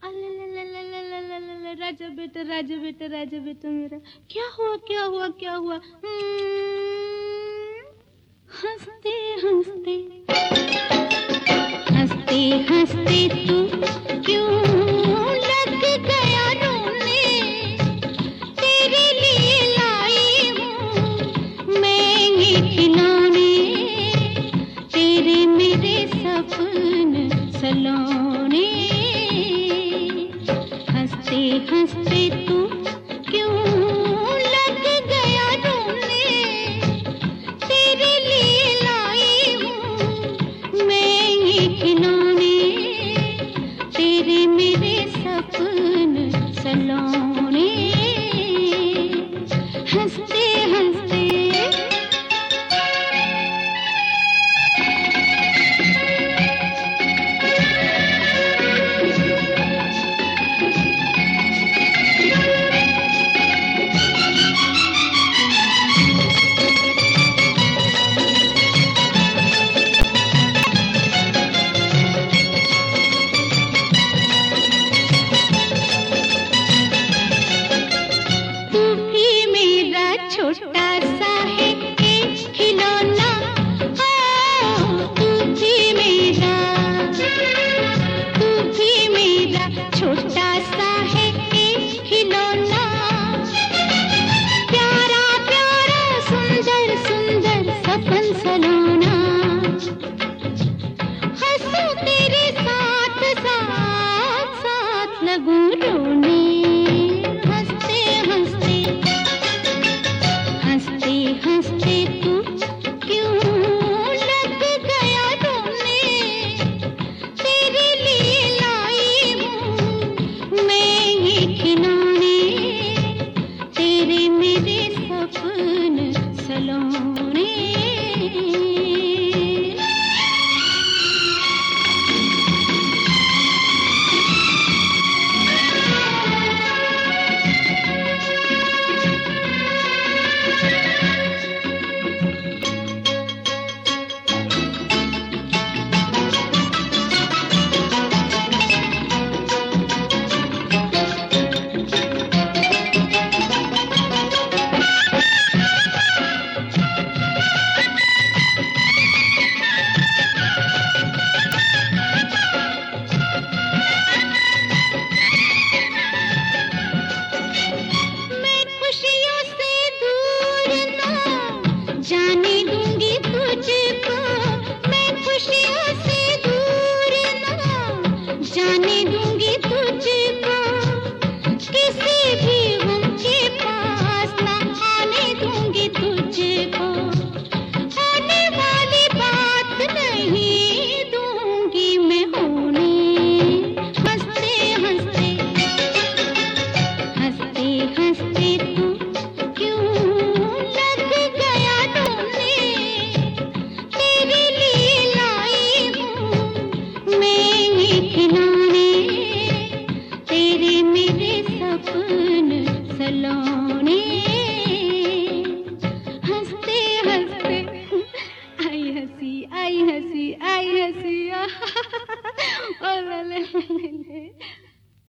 राजा बेटा मेरा, क्या हुआ क्या हुआ क्या हुआ? हंसते हंसते हंसते हंसते तू क्यों लग गया रोने? तेरे लिए लाई हूँ मैं ये खिलौने, तेरे मेरे सपने सलोने। हंसते हंसते तू क्यों लग गया रोने? तेरे लिए लाई हूँ मैं ये खिलौने, तेरे मेरे सपने सलोने। हंसते हंसते छोटा सा है एक खिलौना, तू भी मेरा छोटा सा है एक खिलौना। प्यारा प्यारा सुंदर सुंदर सपन सलोना। हंसू तेरे साथ साथ साथ लगूं रोने। हंसते तू क्यों लग गया रोने? तेरे लिए लाई हूँ मैं ये खिलौने, तेरे मेरे सपने सलोने। जाने दूंगी तुझको मैं खुशियों से दूर ना, जाने दूंगी तुझको किसी भी गम के पास ना आने दूंगी तुझको। आने वाली बात नहीं दूंगी मैं होने। हंसते हंसते हंसते हंसते तू खिलौने, तेरे मेरे सपने सलोने।